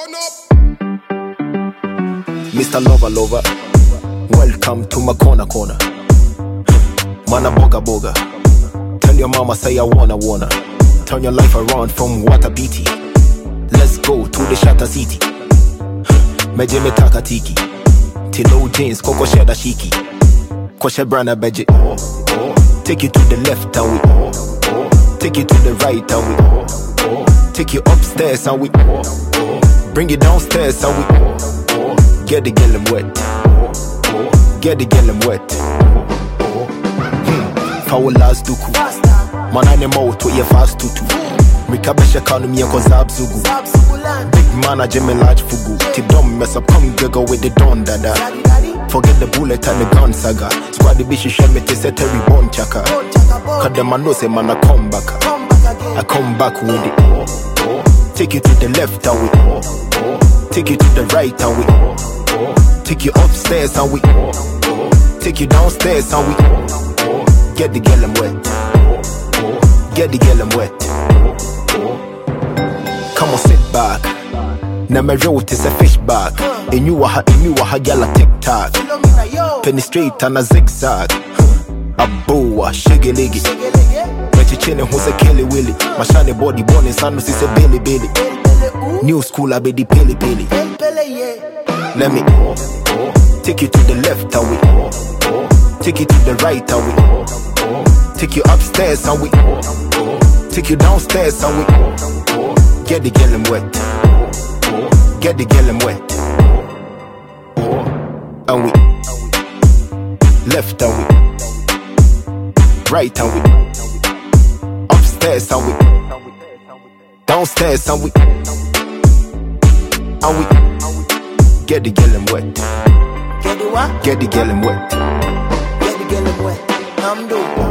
Mr. Lover, welcome to my corner. Mana boga. Tell your mama say I wanna. Turn your life around from water pity. Let's go to the Shatter City. Meje metaka tiki. Tilo jeans, koko sheda shiki. Koshe brana beje. Take you to the left and we. Take you to the right and we. Take you upstairs and we. Bring you downstairs and we. Get the girl wet. Get the girl wet. Foul last duku. Manane mouth with your fast tutu. Mikabesha kanu miyanko zabzugu. Big man a Jimmy large fugu. Tidom mess up come gaga with the don dada. Forget the bullet and the gun saga. Squad the bishi shemete se Terry Bone chaka. Kadema no se man I come back. I come back with it. Take you to the left and we. Take you to the right and we. Take you upstairs and we. Take you downstairs and we. Get the girl wet. Get the girl wet. Come on, sit back. Now my road is a fish bag. And you are gyal a TikTok. Penny straight and a zigzag. A boa, shaggy leggy. Mechichene who's a kelly willy. My shiny body born in San is a belly. New school I be the pele. Let me take you to the left and we. Take you to the right and we. Take you upstairs and we. Take you downstairs and we. Get the girl wet. Get the girl wet. And we. Left and we. Right and we. Upstairs and we. Downstairs and we. And we. Get the girl wet. Get the what? Get the girl wet. Get the girl wet. I'm dope.